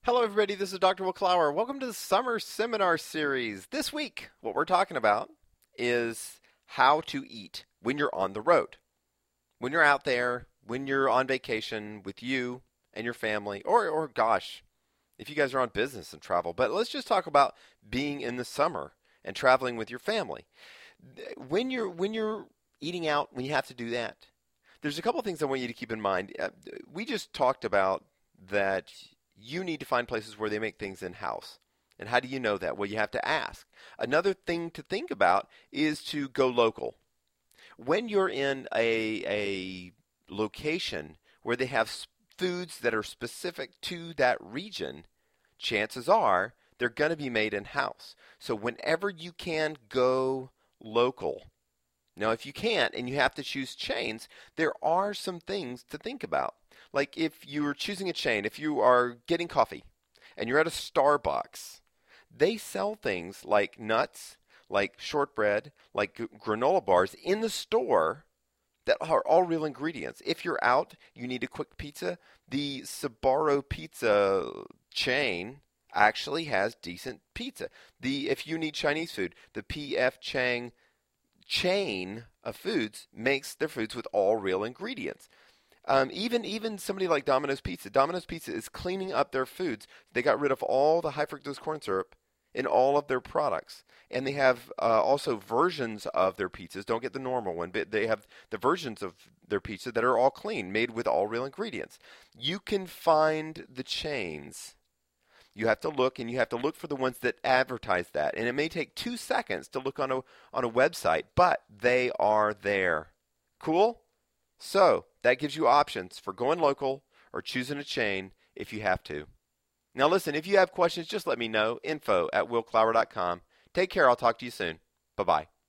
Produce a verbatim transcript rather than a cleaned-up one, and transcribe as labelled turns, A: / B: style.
A: Hello, everybody. This is Doctor Will Clower. Welcome to the Summer Seminar Series. This week, what we're talking about is how to eat when you're on the road. When you're out there, when you're on vacation with you and your family, or, or gosh, if you guys are on business and travel. But let's just talk about being in the summer and traveling with your family. When you're when you're eating out, when you have to do that, there's a couple of things I want you to keep in mind. Uh, We just talked about that you need to find places where they make things in-house. And how do you know that? Well, you have to ask. Another thing to think about is to go local. When you're in a, a location where they have s- foods that are specific to that region, chances are they're going to be made in-house. So whenever you can, go local. Now, if you can't and you have to choose chains, there are some things to think about. Like if you're choosing a chain, if you are getting coffee and you're at a Starbucks, they sell things like nuts, like shortbread, like g- granola bars in the store that are all real ingredients. If you're out, you need a quick pizza. The Sbarro pizza chain actually has decent pizza. The if you need Chinese food, the P F Chang chain of foods makes their foods with all real ingredients. Um, even even somebody like Domino's Pizza, Domino's Pizza is cleaning up their foods. They got rid of all the high fructose corn syrup in all of their products, and they have uh, also versions of their pizzas. Don't get the normal one, but they have the versions of their pizza that are all clean, made with all real ingredients. You can find the chains. You have to look, and you have to look for the ones that advertise that. And it may take two seconds to look on a on a website, but they are there. Cool? So that gives you options for going local or choosing a chain if you have to. Now listen, if you have questions, just let me know. Info at will clower dot com. Take care. I'll talk to you soon. Bye bye.